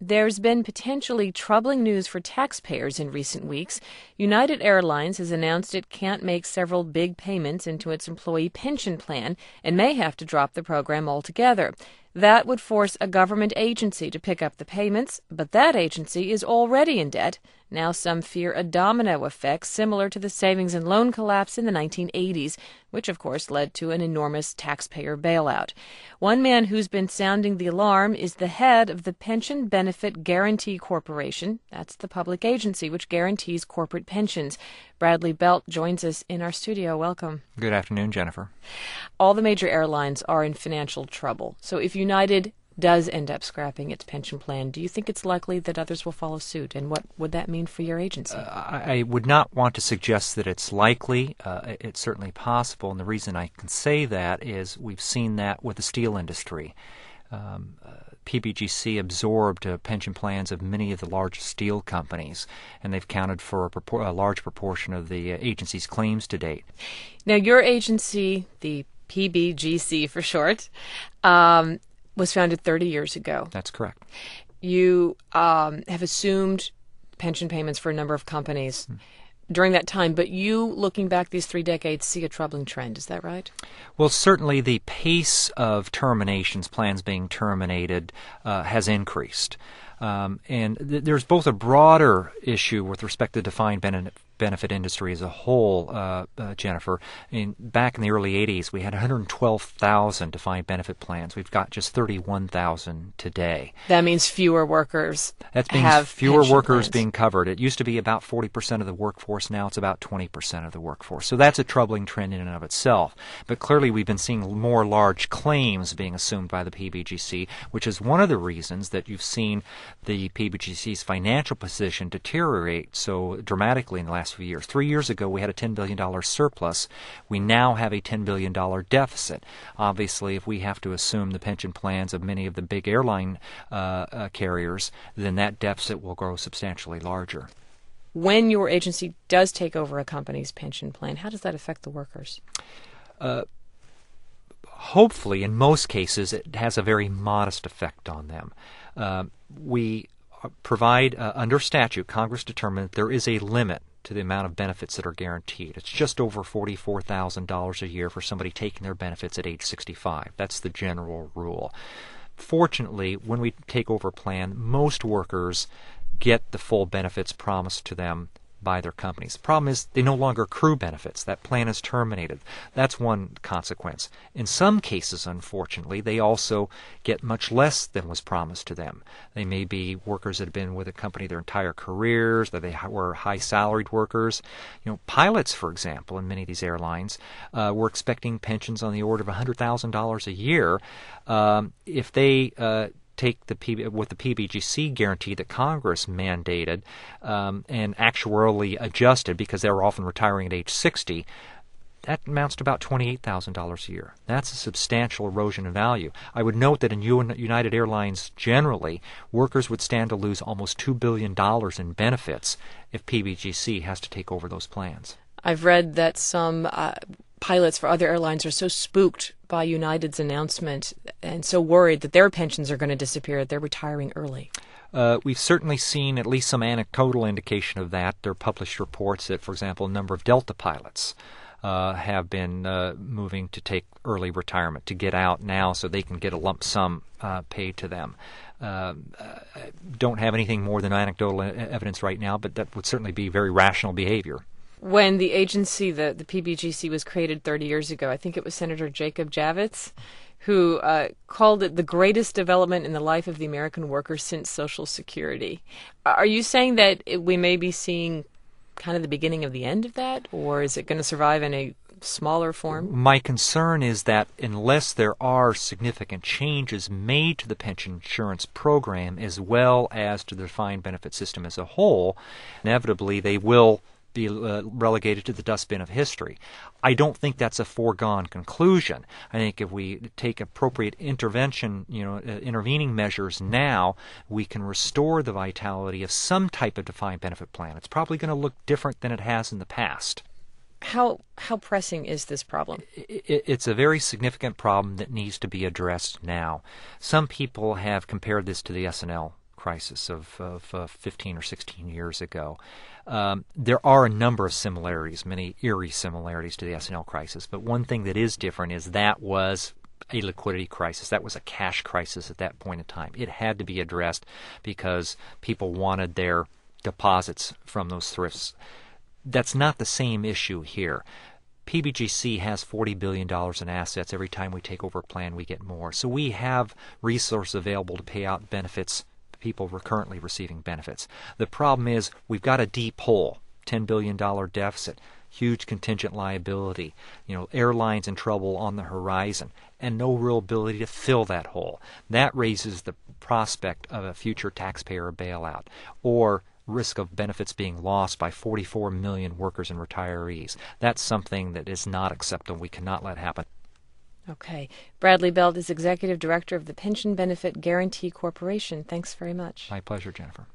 There's been potentially troubling news for taxpayers in recent weeks. United Airlines has announced it can't make several big payments into its employee pension plan and may have to drop the program altogether. That would force a government agency to pick up the payments, but that agency is already in debt. Now some fear a domino effect similar to the savings and loan collapse in the 1980s, which of course led to an enormous taxpayer bailout. One man who's been sounding the alarm is the head of the Pension Benefit Guaranty Corporation. That's the public agency which guarantees corporate pensions. Bradley Belt joins us in our studio. Welcome. Good afternoon, Jennifer. All the major airlines are in financial trouble. So if United does end up scrapping its pension plan, do you think it's likely that others will follow suit? And what would that mean for your agency? I would not want to suggest that it's likely. It's certainly possible. And the reason I can say that is we've seen that with the steel industry. PBGC absorbed pension plans of many of the largest steel companies, and they've counted for a large proportion of the agency's claims to date. Now, your agency, the PBGC for short, was founded 30 years ago. That's correct. You have assumed pension payments for a number of companies during that time, but you, looking back these 3 decades, see a troubling trend. Is that right? Well, certainly the pace of terminations, plans being terminated, has increased. And there's both a broader issue with respect to defined benefit industry as a whole, Jennifer. Back in the early 80s, we had 112,000 defined benefit plans. We've got just 31,000 today. That means fewer workers have fewer workers plans. Being covered. It used to be about 40% of the workforce. Now it's about 20% of the workforce. So that's a troubling trend in and of itself. But clearly we've been seeing more large claims being assumed by the PBGC, which is one of the reasons that you've seen the PBGC's financial position deteriorate so dramatically in the last few years. 3 years ago, we had a $10 billion surplus. We now have a $10 billion deficit. Obviously, if we have to assume the pension plans of many of the big airline carriers, then that deficit will grow substantially larger. When your agency does take over a company's pension plan, how does that affect the workers? Hopefully, in most cases, it has a very modest effect on them. We provide, under statute, Congress determined that there is a limit to the amount of benefits that are guaranteed. It's just over $44,000 a year for somebody taking their benefits at age 65. That's the general rule. Fortunately, when we take over a plan, most workers get the full benefits promised to them by their companies. The problem is they no longer accrue benefits. That plan is terminated. That's one consequence. In some cases, unfortunately, they also get much less than was promised to them. They may be workers that have been with a company their entire careers, that they were high-salaried workers. Pilots, for example, in many of these airlines, were expecting pensions on the order of $100,000 a year. If they take with the PBGC guarantee that Congress mandated and actuarially adjusted because they were often retiring at age 60, that amounts to about $28,000 a year. That's a substantial erosion in value. I would note that in United Airlines generally, workers would stand to lose almost $2 billion in benefits if PBGC has to take over those plans. I've read that some pilots for other airlines are so spooked by United's announcement and so worried that their pensions are going to disappear that they're retiring early. We've certainly seen at least some anecdotal indication of that. There are published reports that, for example, a number of Delta pilots have been moving to take early retirement, to get out now so they can get a lump sum paid to them. Don't have anything more than anecdotal evidence right now, but that would certainly be very rational behavior. When the agency, the PBGC, was created 30 years ago, I think it was Senator Jacob Javits who called it the greatest development in the life of the American worker since Social Security. Are you saying that we may be seeing kind of the beginning of the end of that, or is it going to survive in a smaller form? My concern is that unless there are significant changes made to the pension insurance program as well as to the defined benefit system as a whole, inevitably they will be relegated to the dustbin of history. I don't think that's a foregone conclusion. I think if we take appropriate intervening measures now, we can restore the vitality of some type of defined benefit plan. It's probably going to look different than it has in the past. How pressing is this problem? It's a very significant problem that needs to be addressed now. Some people have compared this to the S&L crisis of 15 or 16 years ago. There are a number of similarities, many eerie similarities to the S&L crisis, but one thing that is different is that was a liquidity crisis. That was a cash crisis at that point in time. It had to be addressed because people wanted their deposits from those thrifts. That's not the same issue here. PBGC has $40 billion in assets. Every time we take over a plan, we get more. So we have resources available to pay out benefits to people who are currently receiving benefits. The problem is we've got a deep hole, $10 billion deficit, huge contingent liability, airlines in trouble on the horizon, and no real ability to fill that hole. That raises the prospect of a future taxpayer bailout or risk of benefits being lost by 44 million workers and retirees. That's something that is not acceptable. We cannot let happen. Okay. Bradley Belt is Executive Director of the Pension Benefit Guaranty Corporation. Thanks very much. My pleasure, Jennifer.